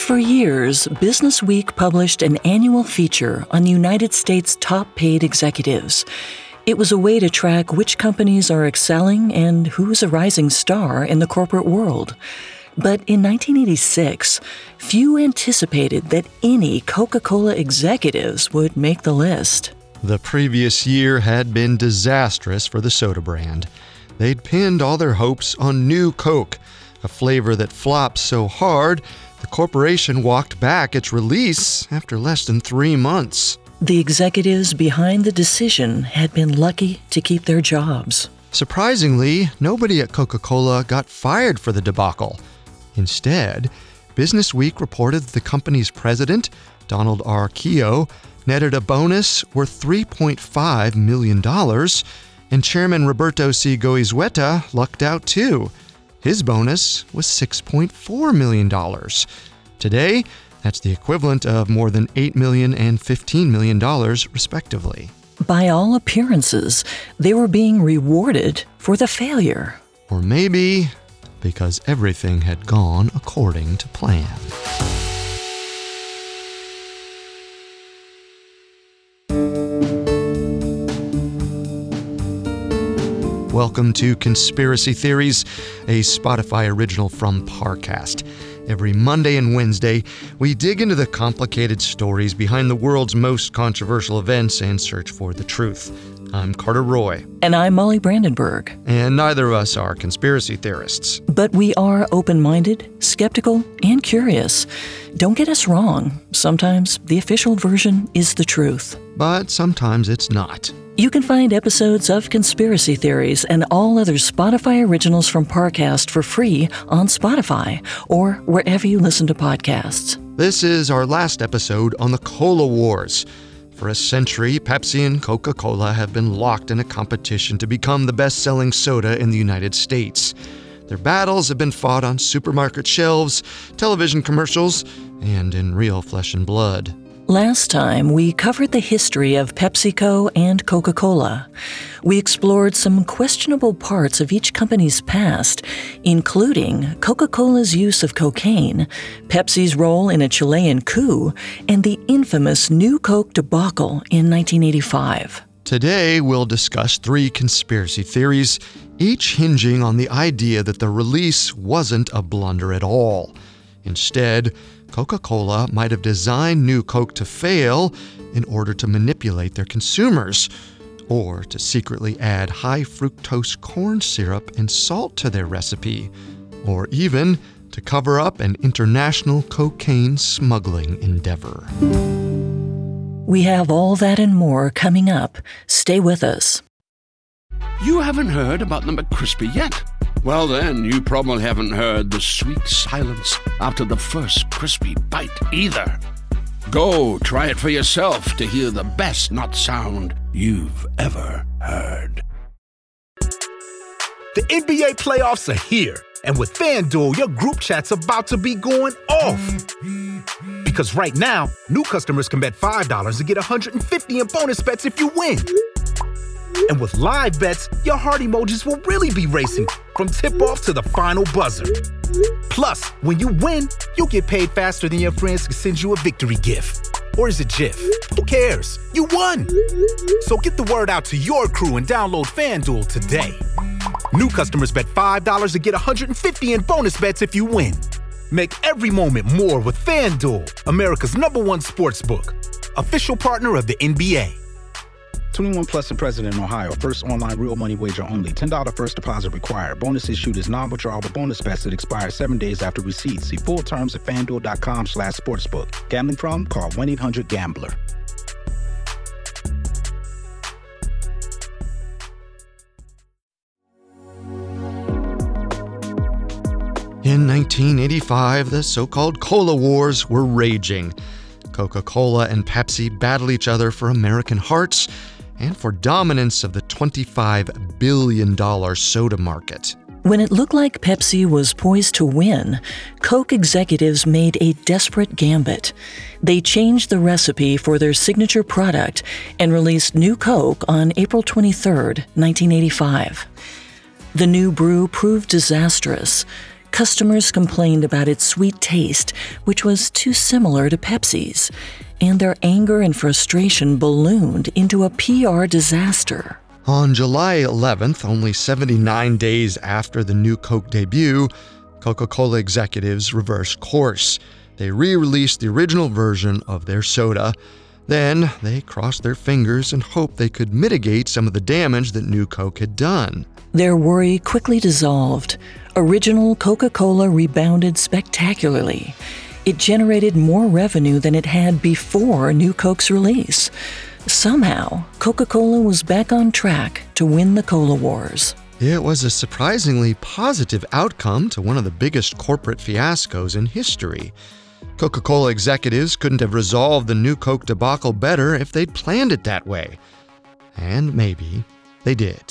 For years, Business Week published an annual feature on the United States' top-paid executives. It was a way to track which companies are excelling and who's a rising star in the corporate world. But in 1986, few anticipated that any Coca-Cola executives would make the list. The previous year had been disastrous for the soda brand. They'd pinned all their hopes on New Coke, a flavor that flopped so hard, the corporation walked back its release after less than 3 months. The executives behind the decision had been lucky to keep their jobs. Surprisingly, nobody at Coca-Cola got fired for the debacle. Instead, Business Week reported that the company's president, Donald R. Keough, netted a bonus worth $3.5 million, and Chairman Roberto C. Goizueta lucked out too. His bonus was $6.4 million. Today, that's the equivalent of more than $8 million and $15 million, respectively. By all appearances, they were being rewarded for the failure. Or maybe because everything had gone according to plan. Welcome to Conspiracy Theories, a Spotify original from Parcast. Every Monday and Wednesday, we dig into the complicated stories behind the world's most controversial events and search for the truth. I'm Carter Roy. And I'm Molly Brandenburg. And neither of us are conspiracy theorists. But we are open-minded, skeptical, and curious. Don't get us wrong. Sometimes the official version is the truth. But sometimes it's not. You can find episodes of Conspiracy Theories and all other Spotify originals from Parcast for free on Spotify or wherever you listen to podcasts. This is our last episode on the Cola Wars. For a century, Pepsi and Coca-Cola have been locked in a competition to become the best-selling soda in the United States. Their battles have been fought on supermarket shelves, television commercials, and in real flesh and blood. Last time, we covered the history of PepsiCo and Coca-Cola. We explored some questionable parts of each company's past, including Coca-Cola's use of cocaine, Pepsi's role in a Chilean coup, and the infamous New Coke debacle in 1985. Today, we'll discuss 3 conspiracy theories, each hinging on the idea that the release wasn't a blunder at all. Instead, Coca-Cola might have designed New Coke to fail in order to manipulate their consumers, or to secretly add high fructose corn syrup and salt to their recipe, or even to cover up an international cocaine smuggling endeavor. We have all that and more coming up. Stay with us. You haven't heard about the McCrispy yet? Well, then, you probably haven't heard the sweet silence after the first crispy bite either. Go try it for yourself to hear the best nut sound you've ever heard. The NBA playoffs are here, and with FanDuel, your group chat's about to be going off. Because right now, new customers can bet $5 to get $150 in bonus bets if you win. And with live bets, your heart emojis will really be racing from tip-off to the final buzzer. Plus, when you win, you'll get paid faster than your friends can send you a victory gift. Or is it GIF? Who cares? You won! So get the word out to your crew and download FanDuel today. New customers bet $5 to get $150 in bonus bets if you win. Make every moment more with FanDuel, America's #1 sportsbook. Official partner of the NBA. 21 plus and present in Ohio. First online real money wager only. $10 first deposit required. Bonus issued is non-withdrawable bonus bets that expire 7 days after receipt. See full terms at FanDuel.com/sportsbook. Gambling problem? Call 1-800-GAMBLER. In 1985, the so-called Cola Wars were raging. Coca-Cola and Pepsi battled each other for American hearts and for dominance of the $25 billion soda market. When it looked like Pepsi was poised to win, Coke executives made a desperate gambit. They changed the recipe for their signature product and released New Coke on April 23, 1985. The new brew proved disastrous. Customers complained about its sweet taste, which was too similar to Pepsi's, and their anger and frustration ballooned into a PR disaster. On July 11th, only 79 days after the new Coke debut, Coca-Cola executives reversed course. They re-released the original version of their soda. Then they crossed their fingers and hoped they could mitigate some of the damage that new Coke had done. Their worry quickly dissolved. Original Coca-Cola rebounded spectacularly. It generated more revenue than it had before New Coke's release. Somehow, Coca-Cola was back on track to win the Cola Wars. It was a surprisingly positive outcome to one of the biggest corporate fiascos in history. Coca-Cola executives couldn't have resolved the new Coke debacle better if they'd planned it that way. And maybe they did.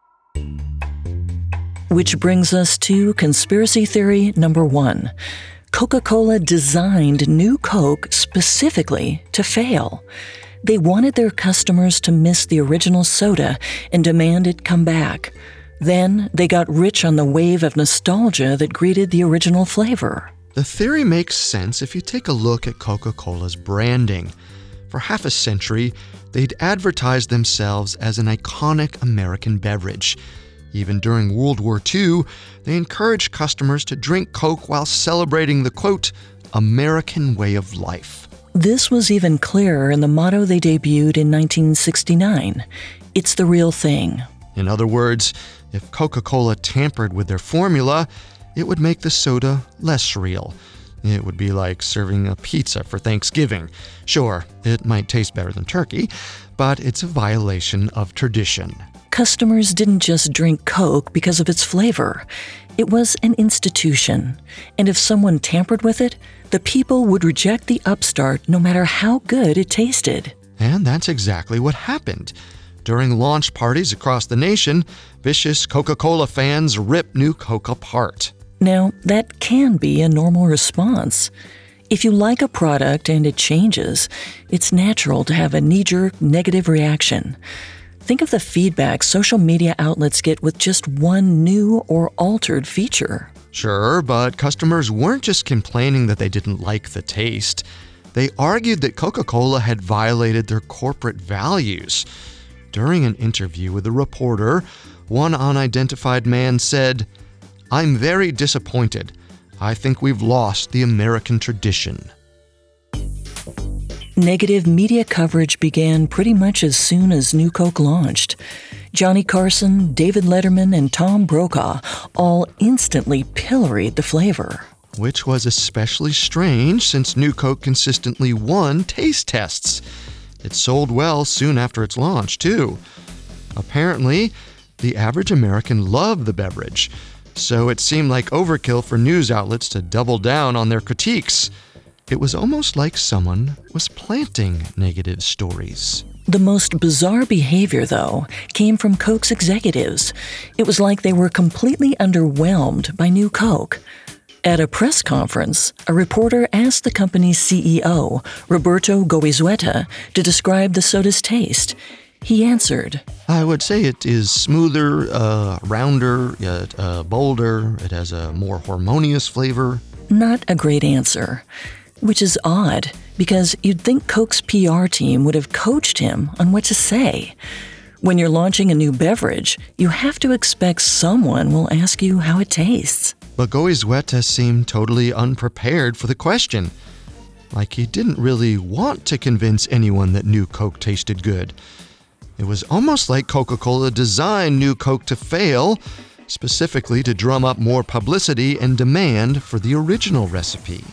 Which brings us to conspiracy theory number 1. Coca-Cola designed New Coke specifically to fail. They wanted their customers to miss the original soda and demand it come back. Then they got rich on the wave of nostalgia that greeted the original flavor. The theory makes sense if you take a look at Coca-Cola's branding. For half a century, they'd advertised themselves as an iconic American beverage. Even during World War II, they encouraged customers to drink Coke while celebrating the, quote, American way of life. This was even clearer in the motto they debuted in 1969, "It's the real thing." In other words, if Coca-Cola tampered with their formula, it would make the soda less real. It would be like serving a pizza for Thanksgiving. Sure, it might taste better than turkey, but it's a violation of tradition. Customers didn't just drink Coke because of its flavor. It was an institution, and if someone tampered with it, the people would reject the upstart no matter how good it tasted. And that's exactly what happened. During launch parties across the nation, vicious Coca-Cola fans ripped New Coke apart. Now, that can be a normal response. If you like a product and it changes, it's natural to have a knee-jerk negative reaction. Think of the feedback social media outlets get with just one new or altered feature. Sure, but customers weren't just complaining that they didn't like the taste. They argued that Coca-Cola had violated their corporate values. During an interview with a reporter, one unidentified man said, "I'm very disappointed. I think we've lost the American tradition." Negative media coverage began pretty much as soon as New Coke launched. Johnny Carson, David Letterman, and Tom Brokaw all instantly pilloried the flavor. Which was especially strange since New Coke consistently won taste tests. It sold well soon after its launch, too. Apparently, the average American loved the beverage, so it seemed like overkill for news outlets to double down on their critiques. It was almost like someone was planting negative stories. The most bizarre behavior, though, came from Coke's executives. It was like they were completely underwhelmed by New Coke. At a press conference, a reporter asked the company's CEO, Roberto Goizueta, to describe the soda's taste. He answered, "I would say it is smoother, rounder, bolder. It has a more harmonious flavor." Not a great answer. Which is odd, because you'd think Coke's PR team would have coached him on what to say. When you're launching a new beverage, you have to expect someone will ask you how it tastes. But Goizueta seemed totally unprepared for the question. Like he didn't really want to convince anyone that New Coke tasted good. It was almost like Coca-Cola designed New Coke to fail, specifically to drum up more publicity and demand for the original recipe.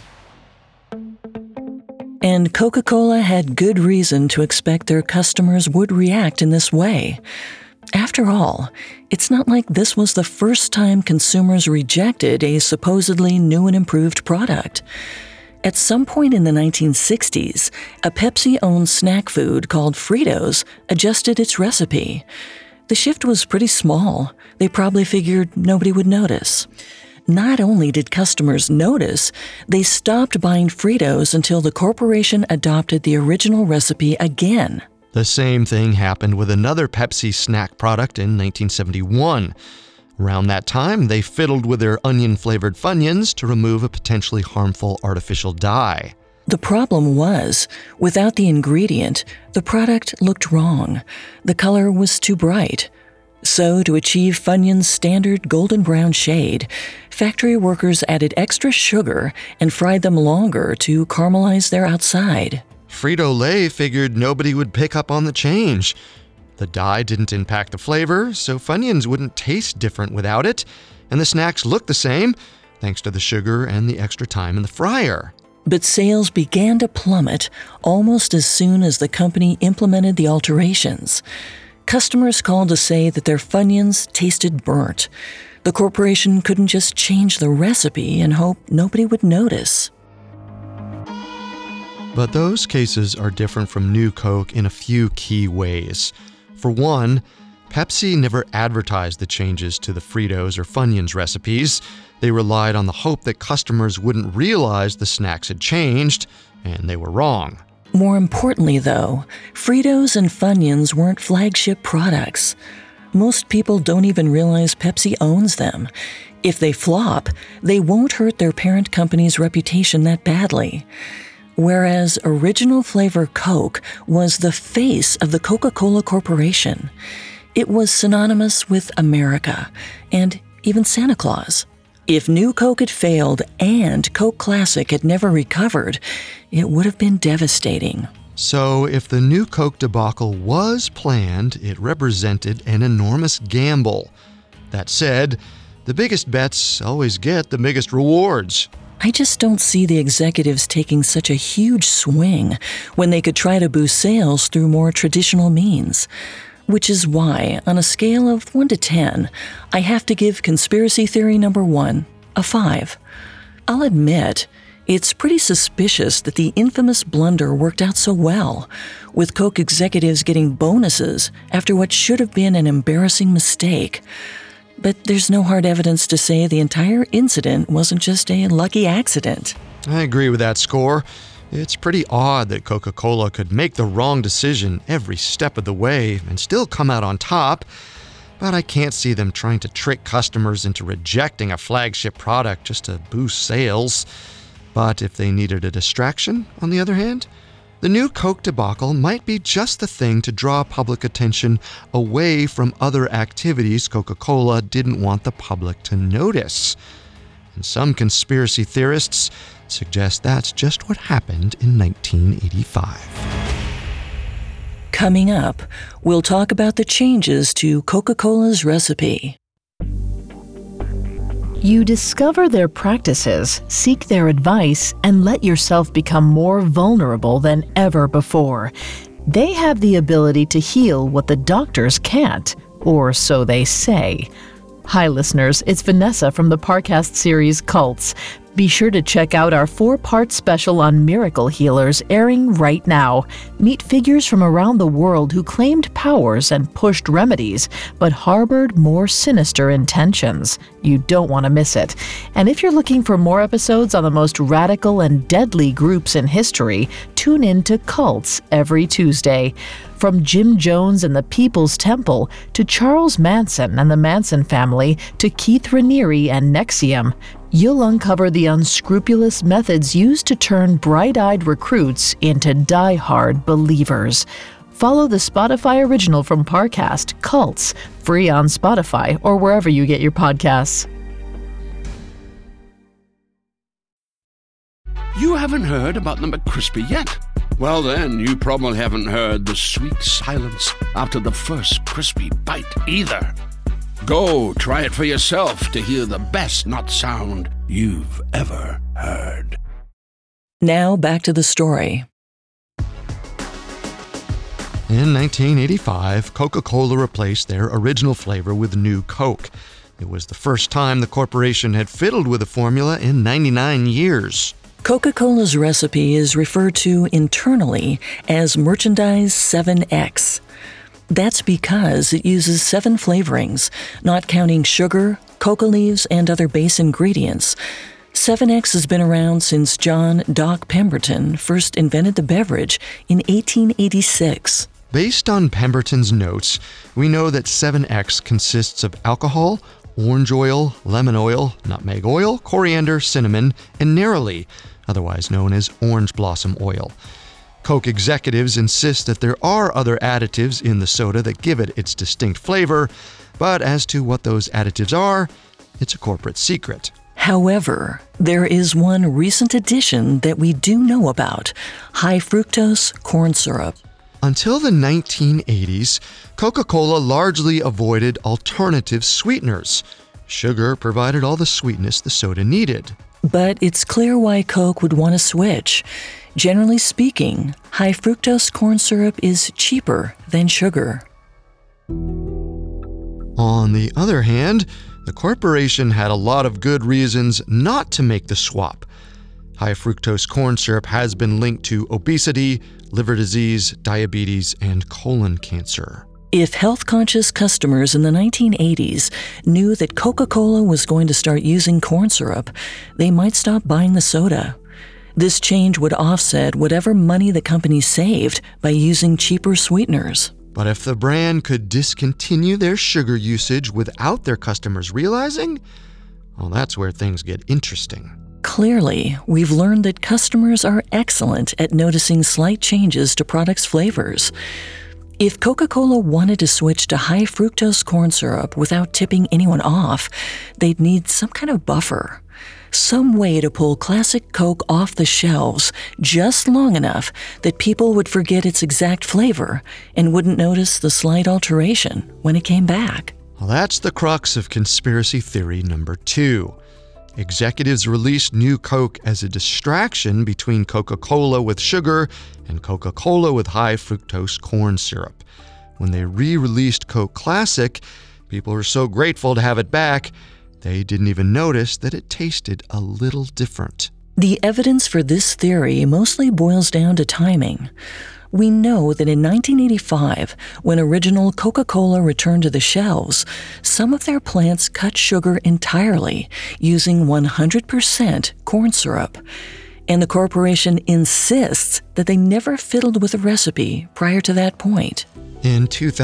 And Coca-Cola had good reason to expect their customers would react in this way. After all, it's not like this was the first time consumers rejected a supposedly new and improved product. At some point in the 1960s, a Pepsi-owned snack food called Fritos adjusted its recipe. The shift was pretty small. They probably figured nobody would notice. Not only did customers notice, they stopped buying Fritos until the corporation adopted the original recipe again. The same thing happened with another Pepsi snack product in 1971. Around that time, they fiddled with their onion-flavored Funyuns to remove a potentially harmful artificial dye. The problem was, without the ingredient, the product looked wrong. The color was too bright. So, to achieve Funyun's standard golden brown shade, factory workers added extra sugar and fried them longer to caramelize their outside. Frito-Lay figured nobody would pick up on the change. The dye didn't impact the flavor, so Funyuns wouldn't taste different without it, and the snacks looked the same, thanks to the sugar and the extra time in the fryer. But sales began to plummet almost as soon as the company implemented the alterations. Customers called to say that their Funyuns tasted burnt. The corporation couldn't just change the recipe and hope nobody would notice. But those cases are different from New Coke in a few key ways. For one, Pepsi never advertised the changes to the Fritos or Funyuns recipes. They relied on the hope that customers wouldn't realize the snacks had changed, and they were wrong. More importantly, though, Fritos and Funyuns weren't flagship products. Most people don't even realize Pepsi owns them. If they flop, they won't hurt their parent company's reputation that badly. Whereas Original Flavor Coke was the face of the Coca-Cola Corporation. It was synonymous with America and even Santa Claus. If New Coke had failed and Coke Classic had never recovered, it would have been devastating. So if the New Coke debacle was planned, it represented an enormous gamble. That said, the biggest bets always get the biggest rewards. I just don't see the executives taking such a huge swing when they could try to boost sales through more traditional means. Which is why, on a scale of 1 to 10, I have to give conspiracy theory number 1 a 5. I'll admit, it's pretty suspicious that the infamous blunder worked out so well, with Coke executives getting bonuses after what should have been an embarrassing mistake. But there's no hard evidence to say the entire incident wasn't just a lucky accident. I agree with that score. It's pretty odd that Coca-Cola could make the wrong decision every step of the way and still come out on top, but I can't see them trying to trick customers into rejecting a flagship product just to boost sales. But if they needed a distraction, on the other hand, the New Coke debacle might be just the thing to draw public attention away from other activities Coca-Cola didn't want the public to notice. And some conspiracy theorists suggest that's just what happened in 1985. Coming up, we'll talk about the changes to Coca-Cola's recipe. You discover their practices, seek their advice, and let yourself become more vulnerable than ever before. They have the ability to heal what the doctors can't, or so they say. Hi, listeners. It's Vanessa from the Parcast series Cults. Be sure to check out our 4-part special on miracle healers airing right now. Meet figures from around the world who claimed powers and pushed remedies, but harbored more sinister intentions. You don't want to miss it. And if you're looking for more episodes on the most radical and deadly groups in history, tune in to Cults every Tuesday. From Jim Jones and the People's Temple, to Charles Manson and the Manson family, to Keith Raniere and NXIVM, you'll uncover the unscrupulous methods used to turn bright-eyed recruits into die-hard believers. Follow the Spotify original from Parcast, Cults, free on Spotify or wherever you get your podcasts. You haven't heard about the McCrispy yet? Well, then, you probably haven't heard the sweet silence after the first crispy bite either. Go try it for yourself to hear the best nut sound you've ever heard. Now back to the story. In 1985, Coca-Cola replaced their original flavor with New Coke. It was the first time the corporation had fiddled with the formula in 99 years. Coca-Cola's recipe is referred to internally as Merchandise 7X. That's because it uses 7 flavorings, not counting sugar, coca leaves, and other base ingredients. 7X has been around since John Doc Pemberton first invented the beverage in 1886. Based on Pemberton's notes, we know that 7X consists of alcohol, orange oil, lemon oil, nutmeg oil, coriander, cinnamon, and neroli, otherwise known as orange blossom oil. Coke executives insist that there are other additives in the soda that give it its distinct flavor, but as to what those additives are, it's a corporate secret. However, there is one recent addition that we do know about: high fructose corn syrup. Until the 1980s, Coca-Cola largely avoided alternative sweeteners. Sugar provided all the sweetness the soda needed. But it's clear why Coke would want to switch. Generally speaking, high fructose corn syrup is cheaper than sugar. On the other hand, the corporation had a lot of good reasons not to make the swap. High fructose corn syrup has been linked to obesity, liver disease, diabetes, and colon cancer. If health-conscious customers in the 1980s knew that Coca-Cola was going to start using corn syrup, they might stop buying the soda. This change would offset whatever money the company saved by using cheaper sweeteners. But if the brand could discontinue their sugar usage without their customers realizing, well, that's where things get interesting. Clearly, we've learned that customers are excellent at noticing slight changes to products' flavors. If Coca-Cola wanted to switch to high fructose corn syrup without tipping anyone off, they'd need some kind of buffer. Some way to pull classic Coke off the shelves just long enough that people would forget its exact flavor and wouldn't notice the slight alteration when it came back. Well, that's the crux of conspiracy theory number 2. Executives released New Coke as a distraction between Coca-Cola with sugar and Coca-Cola with high fructose corn syrup. When they re-released Coke Classic, people were so grateful to have it back, they didn't even notice that it tasted a little different. The evidence for this theory mostly boils down to timing. We know that in 1985, when original Coca-Cola returned to the shelves, some of their plants cut sugar entirely, using 100% corn syrup. And the corporation insists that they never fiddled with the recipe prior to that point. In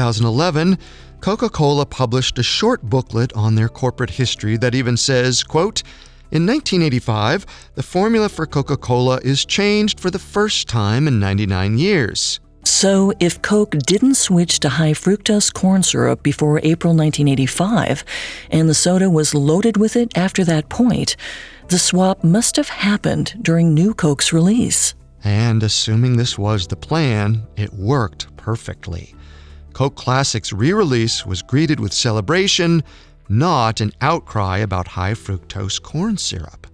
2011, Coca-Cola published a short booklet on their corporate history that even says, quote, "In 1985, the formula for Coca-Cola is changed for the first time in 99 years. So if Coke didn't switch to high fructose corn syrup before April 1985, and the soda was loaded with it after that point, the swap must have happened during New Coke's release. And assuming this was the plan, it worked perfectly. Coke Classic's re-release was greeted with celebration, not an outcry about high fructose corn syrup.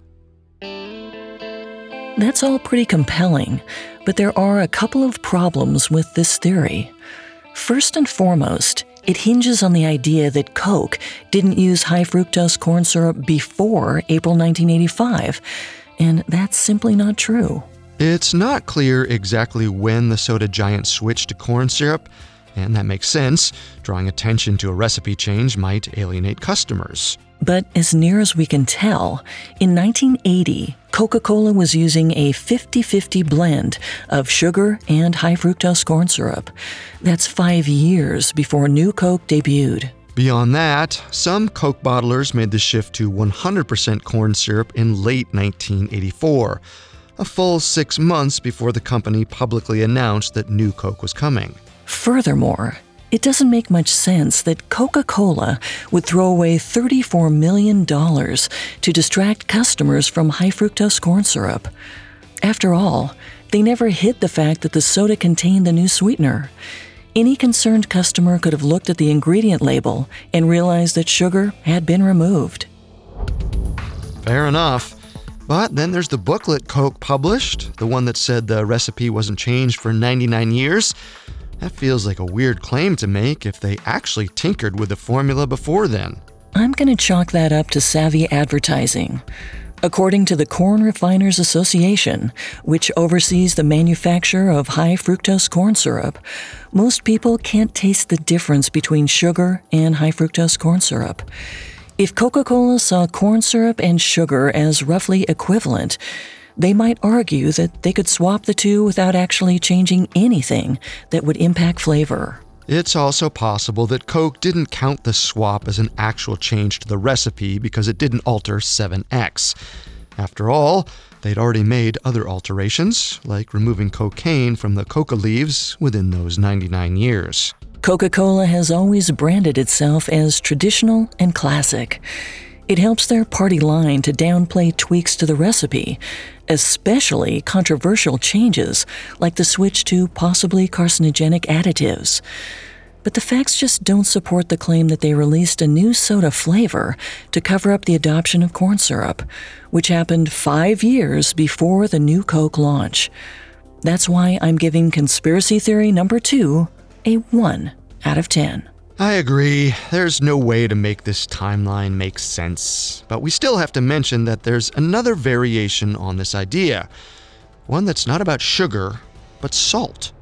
That's all pretty compelling, but there are a couple of problems with this theory. First and foremost, it hinges on the idea that Coke didn't use high fructose corn syrup before April 1985, and that's simply not true. It's not clear exactly when the soda giant switched to corn syrup, and that makes sense. Drawing attention to a recipe change might alienate customers. But as near as we can tell, in 1980, Coca-Cola was using a 50-50 blend of sugar and high fructose corn syrup. That's 5 years before New Coke debuted. Beyond that, some Coke bottlers made the shift to 100% corn syrup in late 1984, a full 6 months before the company publicly announced that New Coke was coming. Furthermore, it doesn't make much sense that Coca-Cola would throw away $34 million to distract customers from high fructose corn syrup. After all, they never hid the fact that the soda contained the new sweetener. Any concerned customer could have looked at the ingredient label and realized that sugar had been removed. Fair enough. But then there's the booklet Coke published, the one that said the recipe wasn't changed for 99 years. That feels like a weird claim to make if they actually tinkered with the formula before then. I'm going to chalk that up to savvy advertising. According to the Corn Refiners Association, which oversees the manufacture of high fructose corn syrup, most people can't taste the difference between sugar and high fructose corn syrup. If Coca-Cola saw corn syrup and sugar as roughly equivalent, they might argue that they could swap the two without actually changing anything that would impact flavor. It's also possible that Coke didn't count the swap as an actual change to the recipe because it didn't alter 7X. After all, they'd already made other alterations, like removing cocaine from the coca leaves within those 99 years. Coca-Cola has always branded itself as traditional and classic. It helps their party line to downplay tweaks to the recipe, especially controversial changes like the switch to possibly carcinogenic additives. But the facts just don't support the claim that they released a new soda flavor to cover up the adoption of corn syrup, which happened 5 years before the new Coke launch. That's why I'm giving conspiracy theory number 2 a 1 out of 10. I agree. There's no way to make this timeline make sense. But we still have to mention that there's another variation on this idea. One that's not about sugar, but salt.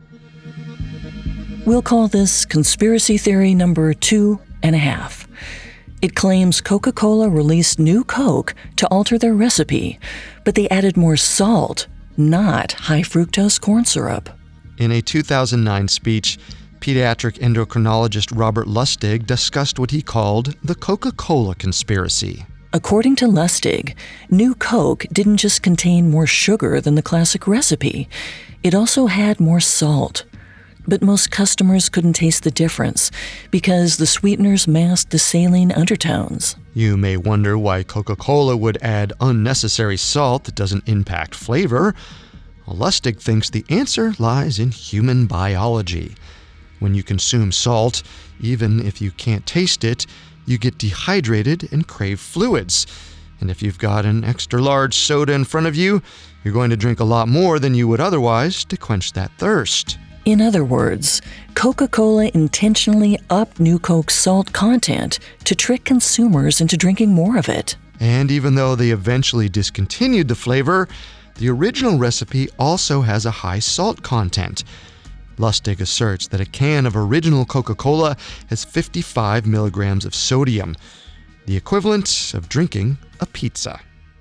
We'll call this conspiracy theory number 2.5. It claims Coca-Cola released new Coke to alter their recipe, but they added more salt, not high fructose corn syrup. In a 2009 speech, pediatric endocrinologist Robert Lustig discussed what he called the Coca-Cola conspiracy. According to Lustig, new Coke didn't just contain more sugar than the classic recipe, it also had more salt. But most customers couldn't taste the difference because the sweeteners masked the saline undertones. You may wonder why Coca-Cola would add unnecessary salt that doesn't impact flavor. Well, Lustig thinks the answer lies in human biology. When you consume salt, even if you can't taste it, you get dehydrated and crave fluids. And if you've got an extra large soda in front of you, you're going to drink a lot more than you would otherwise to quench that thirst. In other words, Coca-Cola intentionally upped new Coke's salt content to trick consumers into drinking more of it. And even though they eventually discontinued the flavor, the original recipe also has a high salt content. Lustig asserts that a can of original Coca-Cola has 55 milligrams of sodium, the equivalent of drinking a pizza.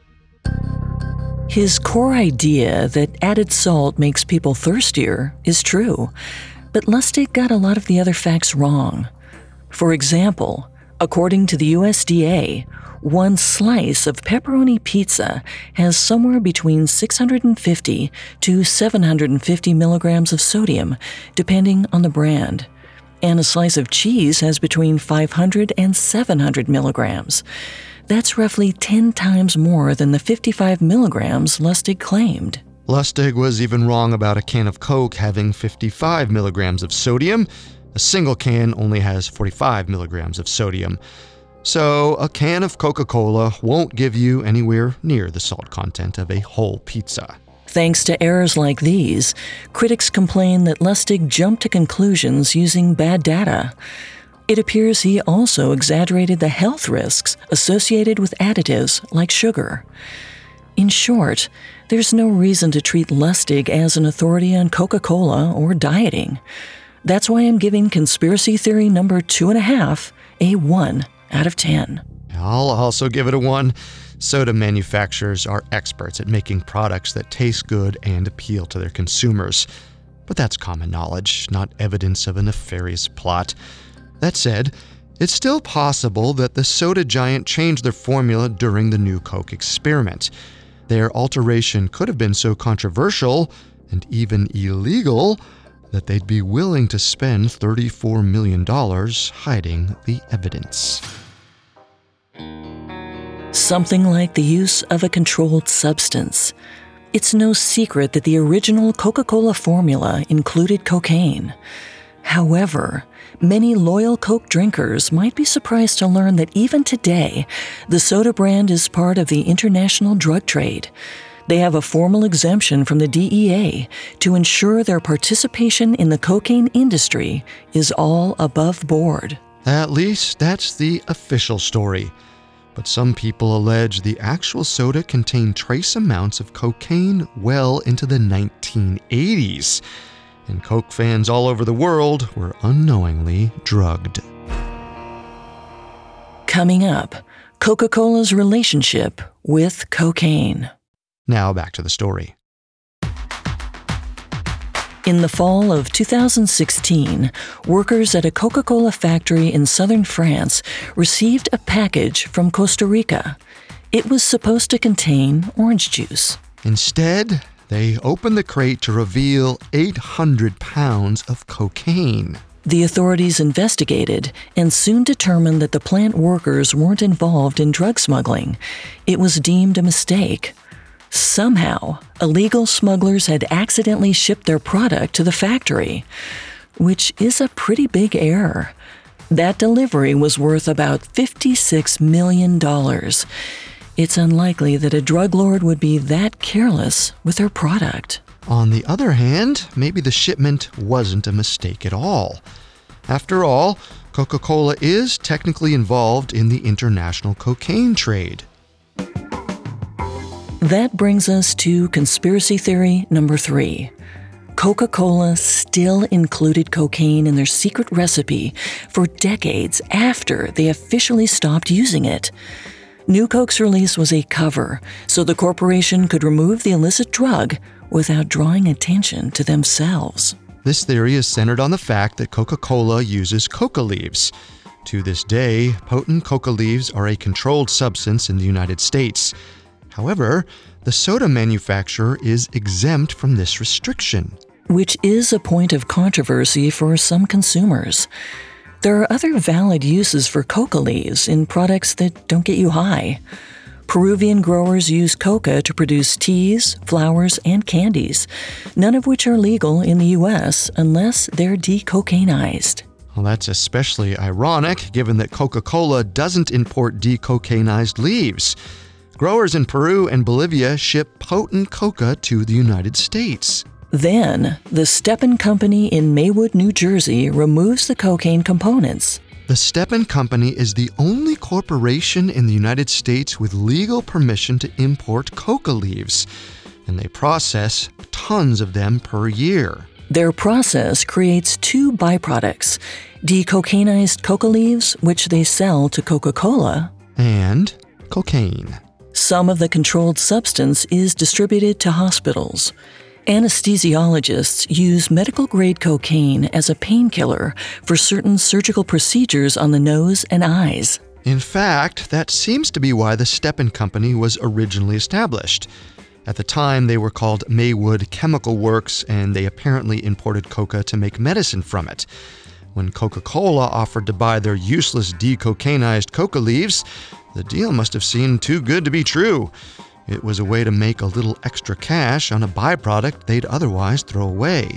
His core idea that added salt makes people thirstier is true, but Lustig got a lot of the other facts wrong. For example, according to the USDA, one slice of pepperoni pizza has somewhere between 650 to 750 milligrams of sodium, depending on the brand. And a slice of cheese has between 500 and 700 milligrams. That's roughly 10 times more than the 55 milligrams Lustig claimed. Lustig was even wrong about a can of Coke having 55 milligrams of sodium. A single can only has 45 milligrams of sodium. So a can of Coca-Cola won't give you anywhere near the salt content of a whole pizza. Thanks to errors like these, critics complain that Lustig jumped to conclusions using bad data. It appears he also exaggerated the health risks associated with additives like sugar. In short, there's no reason to treat Lustig as an authority on Coca-Cola or dieting. That's why I'm giving conspiracy theory number 2.5 a 1 out of 10. I'll also give it a 1. Soda manufacturers are experts at making products that taste good and appeal to their consumers. But that's common knowledge, not evidence of a nefarious plot. That said, it's still possible that the soda giant changed their formula during the new Coke experiment. Their alteration could have been so controversial and even illegal that they'd be willing to spend $34 million hiding the evidence. Something like the use of a controlled substance. It's no secret that the original Coca-Cola formula included cocaine. However, many loyal Coke drinkers might be surprised to learn that even today, the soda brand is part of the international drug trade. They have a formal exemption from the DEA to ensure their participation in the cocaine industry is all above board. At least that's the official story. But some people allege the actual soda contained trace amounts of cocaine well into the 1980s. And Coke fans all over the world were unknowingly drugged. Coming up, Coca-Cola's relationship with cocaine. Now back to the story. In the fall of 2016, workers at a Coca-Cola factory in southern France received a package from Costa Rica. It was supposed to contain orange juice. Instead, they opened the crate to reveal 800 pounds of cocaine. The authorities investigated and soon determined that the plant workers weren't involved in drug smuggling. It was deemed a mistake. Somehow, illegal smugglers had accidentally shipped their product to the factory, which is a pretty big error. That delivery was worth about $56 million. It's unlikely that a drug lord would be that careless with their product. On the other hand, maybe the shipment wasn't a mistake at all. After all, Coca-Cola is technically involved in the international cocaine trade. That brings us to conspiracy theory number 3. Coca-Cola still included cocaine in their secret recipe for decades after they officially stopped using it. New Coke's release was a cover, so the corporation could remove the illicit drug without drawing attention to themselves. This theory is centered on the fact that Coca-Cola uses coca leaves. To this day, potent coca leaves are a controlled substance in the United States. However, the soda manufacturer is exempt from this restriction. Which is a point of controversy for some consumers. There are other valid uses for coca leaves in products that don't get you high. Peruvian growers use coca to produce teas, flowers, and candies, none of which are legal in the U.S. unless they're decocainized. Well, that's especially ironic given that Coca-Cola doesn't import decocainized leaves. Growers in Peru and Bolivia ship potent coca to the United States. Then, the Stepan Company in Maywood, New Jersey removes the cocaine components. The Stepan Company is the only corporation in the United States with legal permission to import coca leaves, and they process tons of them per year. Their process creates 2 byproducts: decocainized coca leaves, which they sell to Coca-Cola, and cocaine. Some of the controlled substance is distributed to hospitals. Anesthesiologists use medical-grade cocaine as a painkiller for certain surgical procedures on the nose and eyes. In fact, that seems to be why the Stepan Company was originally established. At the time, they were called Maywood Chemical Works, and they apparently imported coca to make medicine from it. When Coca-Cola offered to buy their useless decocainized coca leaves, the deal must have seemed too good to be true. It was a way to make a little extra cash on a byproduct they'd otherwise throw away.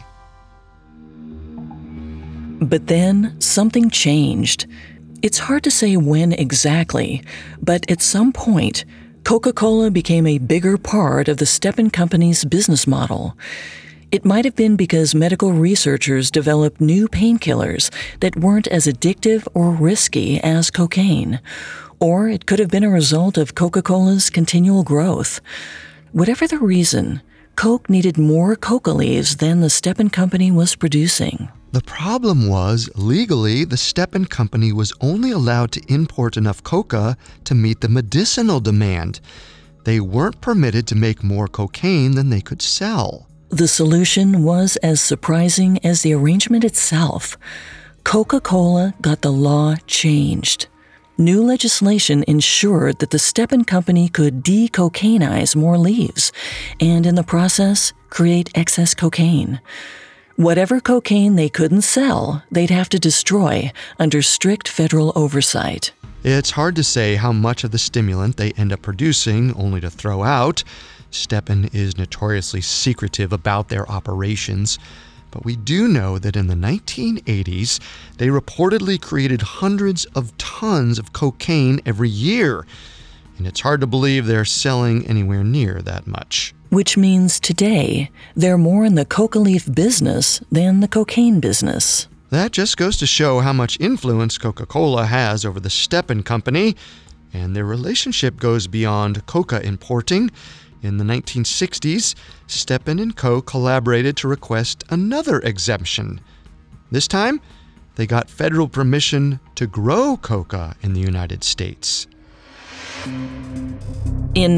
But then something changed. It's hard to say when exactly, but at some point, Coca-Cola became a bigger part of the Stepan Company's business model. It might have been because medical researchers developed new painkillers that weren't as addictive or risky as cocaine. Or it could have been a result of Coca-Cola's continual growth. Whatever the reason, Coke needed more coca leaves than the Stepan Company was producing. The problem was, legally, the Stepan Company was only allowed to import enough coca to meet the medicinal demand. They weren't permitted to make more cocaine than they could sell. The solution was as surprising as the arrangement itself. Coca-Cola got the law changed. New legislation ensured that the Stepan Company could decocainize more leaves, and in the process, create excess cocaine. Whatever cocaine they couldn't sell, they'd have to destroy under strict federal oversight. It's hard to say how much of the stimulant they end up producing, only to throw out. Stepan is notoriously secretive about their operations. But we do know that in the 1980s, they reportedly created hundreds of tons of cocaine every year. And it's hard to believe they're selling anywhere near that much. Which means today, they're more in the coca leaf business than the cocaine business. That just goes to show how much influence Coca-Cola has over the Stepan Company, and their relationship goes beyond coca importing. In the 1960s, Stepan and Co. collaborated to request another exemption. This time, they got federal permission to grow coca in the United States. In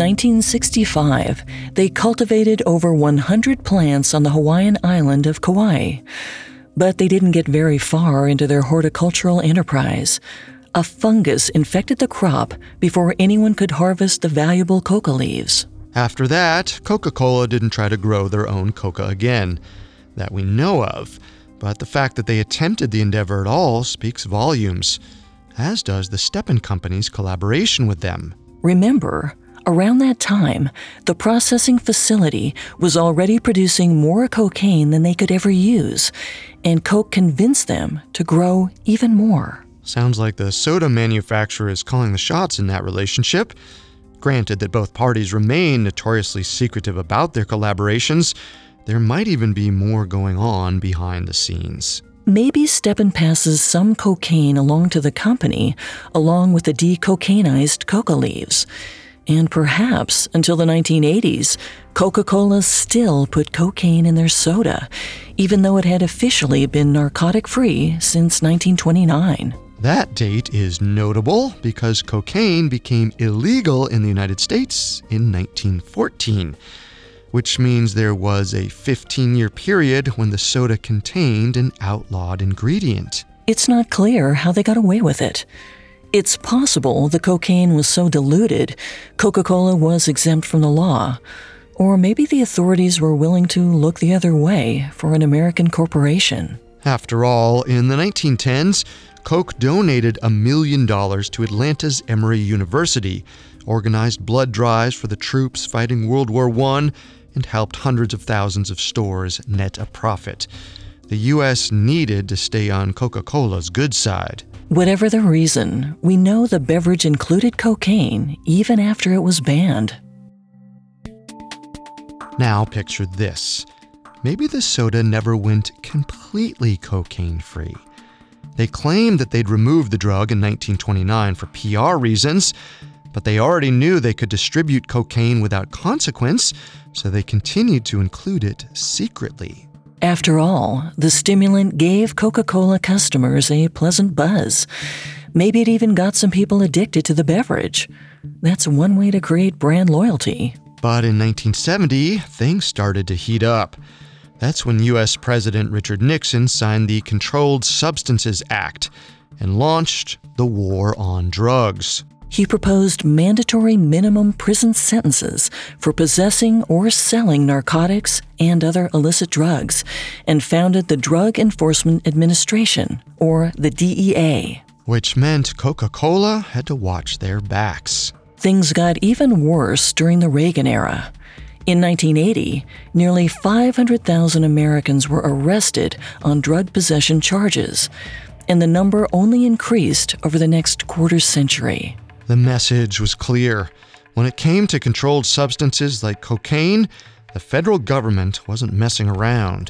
1965, they cultivated over 100 plants on the Hawaiian island of Kauai. But they didn't get very far into their horticultural enterprise. A fungus infected the crop before anyone could harvest the valuable coca leaves. After that, Coca-Cola didn't try to grow their own coca again, that we know of. But the fact that they attempted the endeavor at all speaks volumes, as does the Stepan Company's collaboration with them. Remember, around that time, the processing facility was already producing more cocaine than they could ever use, and Coke convinced them to grow even more. Sounds like the soda manufacturer is calling the shots in that relationship. Granted that both parties remain notoriously secretive about their collaborations, there might even be more going on behind the scenes. Maybe Stepan passes some cocaine along to the company, along with the decocainized coca leaves. And perhaps until the 1980s, Coca-Cola still put cocaine in their soda, even though it had officially been narcotic-free since 1929. That date is notable because cocaine became illegal in the United States in 1914, which means there was a 15-year period when the soda contained an outlawed ingredient. It's not clear how they got away with it. It's possible the cocaine was so diluted, Coca-Cola was exempt from the law. Or maybe the authorities were willing to look the other way for an American corporation. After all, in the 1910s, Coke donated $1 million to Atlanta's Emory University, organized blood drives for the troops fighting World War I, and helped hundreds of thousands of stores net a profit. The U.S. needed to stay on Coca-Cola's good side. Whatever the reason, we know the beverage included cocaine even after it was banned. Now picture this. Maybe the soda never went completely cocaine-free. They claimed that they'd removed the drug in 1929 for PR reasons, but they already knew they could distribute cocaine without consequence, so they continued to include it secretly. After all, the stimulant gave Coca-Cola customers a pleasant buzz. Maybe it even got some people addicted to the beverage. That's one way to create brand loyalty. But in 1970, things started to heat up. That's when U.S. President Richard Nixon signed the Controlled Substances Act and launched the war on drugs. He proposed mandatory minimum prison sentences for possessing or selling narcotics and other illicit drugs, and founded the Drug Enforcement Administration, or the DEA. Which meant Coca-Cola had to watch their backs. Things got even worse during the Reagan era. In 1980, nearly 500,000 Americans were arrested on drug possession charges, and the number only increased over the next quarter-century. The message was clear. When it came to controlled substances like cocaine, the federal government wasn't messing around.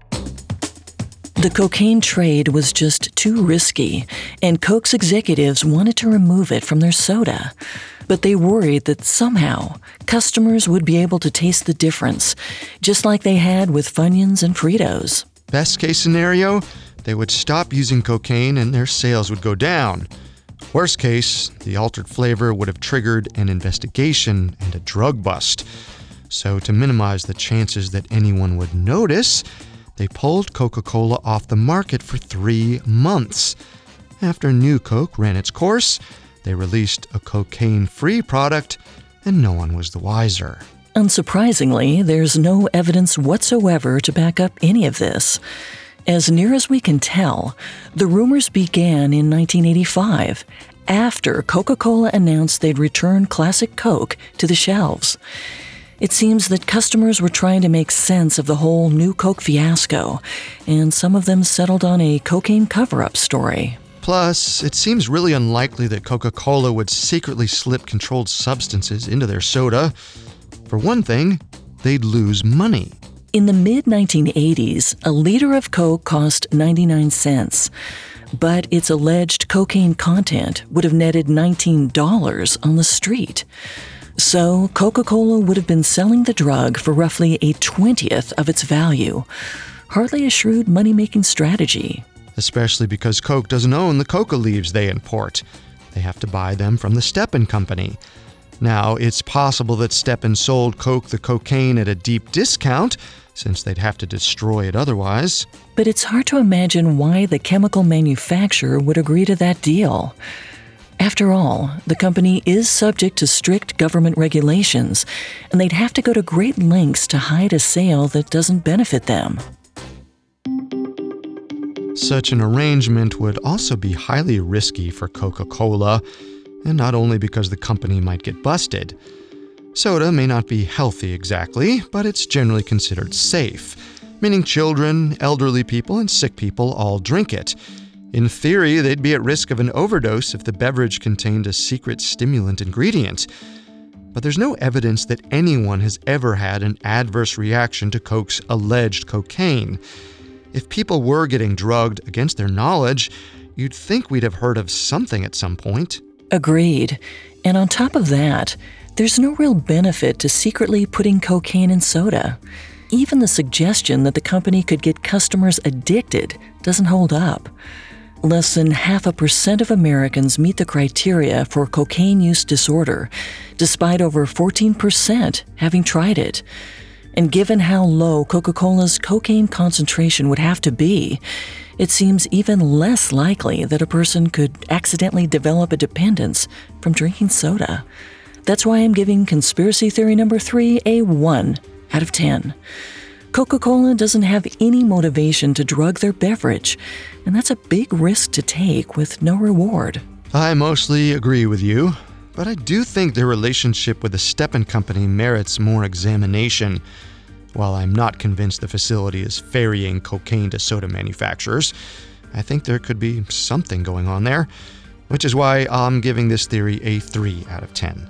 The cocaine trade was just too risky, and Coke's executives wanted to remove it from their soda. But they worried that somehow customers would be able to taste the difference, just like they had with Funyuns and Fritos. Best case scenario, they would stop using cocaine and their sales would go down. Worst case, the altered flavor would have triggered an investigation and a drug bust. So to minimize the chances that anyone would notice, they pulled Coca-Cola off the market for 3 months. After New Coke ran its course, they released a cocaine-free product, and no one was the wiser. Unsurprisingly, there's no evidence whatsoever to back up any of this. As near as we can tell, the rumors began in 1985, after Coca-Cola announced they'd return Classic Coke to the shelves. It seems that customers were trying to make sense of the whole New Coke fiasco, and some of them settled on a cocaine cover-up story. Plus, it seems really unlikely that Coca-Cola would secretly slip controlled substances into their soda. For one thing, they'd lose money. In the mid-1980s, a liter of Coke cost 99 cents, but its alleged cocaine content would have netted $19 on the street. So Coca-Cola would have been selling the drug for roughly a 20th of its value. Hardly a shrewd money-making strategy. Especially because Coke doesn't own the coca leaves they import. They have to buy them from the Stepan Company. Now, it's possible that Stepan sold Coke the cocaine at a deep discount, since they'd have to destroy it otherwise. But it's hard to imagine why the chemical manufacturer would agree to that deal. After all, the company is subject to strict government regulations, and they'd have to go to great lengths to hide a sale that doesn't benefit them. Such an arrangement would also be highly risky for Coca-Cola, and not only because the company might get busted. Soda may not be healthy exactly, but it's generally considered safe, meaning children, elderly people, and sick people all drink it. In theory, they'd be at risk of an overdose if the beverage contained a secret stimulant ingredient. But there's no evidence that anyone has ever had an adverse reaction to Coke's alleged cocaine. If people were getting drugged against their knowledge, you'd think we'd have heard of something at some point. Agreed. And on top of that, there's no real benefit to secretly putting cocaine in soda. Even the suggestion that the company could get customers addicted doesn't hold up. Less than 0.5% of Americans meet the criteria for cocaine use disorder, despite over 14% having tried it. And given how low Coca-Cola's cocaine concentration would have to be, it seems even less likely that a person could accidentally develop a dependence from drinking soda. That's why I'm giving conspiracy theory number 3 a 1 out of 10. Coca-Cola doesn't have any motivation to drug their beverage, and that's a big risk to take with no reward. I mostly agree with you, but I do think their relationship with the Stepan Company merits more examination. While I'm not convinced the facility is ferrying cocaine to soda manufacturers, I think there could be something going on there, which is why I'm giving this theory a 3 out of 10.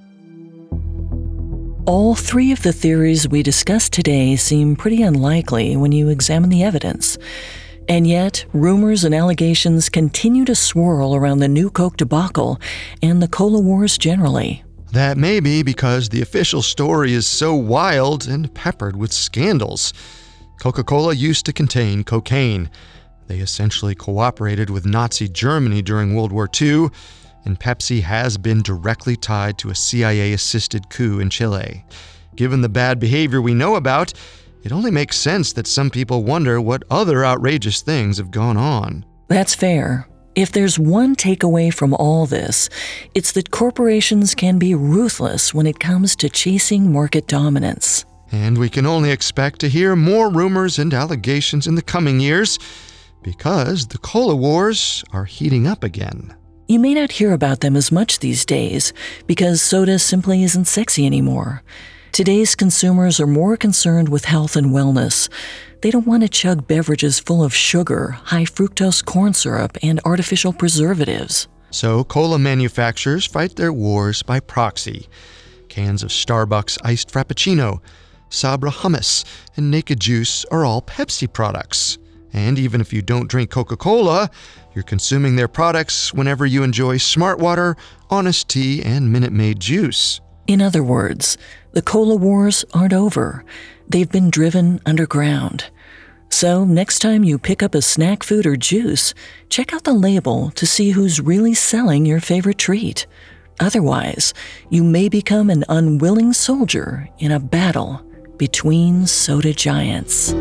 All 3 of the theories we discussed today seem pretty unlikely when you examine the evidence. And yet, rumors and allegations continue to swirl around the new Coke debacle and the Cola Wars generally. That may be because the official story is so wild and peppered with scandals. Coca-Cola used to contain cocaine. They essentially cooperated with Nazi Germany during World War II, and Pepsi has been directly tied to a CIA-assisted coup in Chile. Given the bad behavior we know about, it only makes sense that some people wonder what other outrageous things have gone on. That's fair. If there's one takeaway from all this, it's that corporations can be ruthless when it comes to chasing market dominance. And we can only expect to hear more rumors and allegations in the coming years, because the Cola Wars are heating up again. You may not hear about them as much these days because soda simply isn't sexy anymore. Today's consumers are more concerned with health and wellness. They don't want to chug beverages full of sugar, high fructose corn syrup, and artificial preservatives. So cola manufacturers fight their wars by proxy. Cans of Starbucks iced Frappuccino, Sabra hummus, and Naked Juice are all Pepsi products. And even if you don't drink Coca-Cola, you're consuming their products whenever you enjoy Smartwater, Honest Tea, and Minute Maid juice. In other words, the Cola Wars aren't over. They've been driven underground. So next time you pick up a snack food or juice, check out the label to see who's really selling your favorite treat. Otherwise, you may become an unwilling soldier in a battle between soda giants.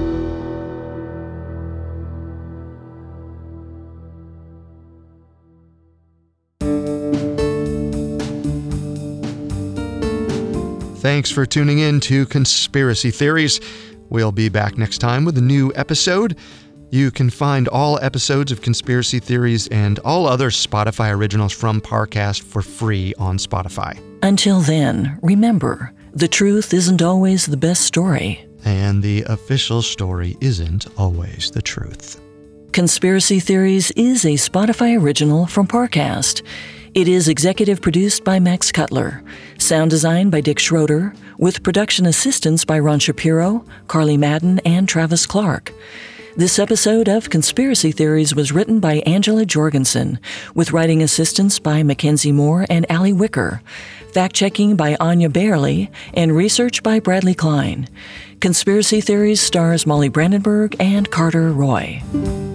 Thanks for tuning in to Conspiracy Theories. We'll be back next time with a new episode. You can find all episodes of Conspiracy Theories and all other Spotify originals from Parcast for free on Spotify. Until then, remember, the truth isn't always the best story. And the official story isn't always the truth. Conspiracy Theories is a Spotify original from Parcast. It is executive produced by Max Cutler, sound design by Dick Schroeder, with production assistance by Ron Shapiro, Carly Madden, and Travis Clark. This episode of Conspiracy Theories was written by Angela Jorgensen, with writing assistance by Mackenzie Moore and Allie Wicker, fact-checking by Anya Bailey, and research by Bradley Klein. Conspiracy Theories stars Molly Brandenburg and Carter Roy.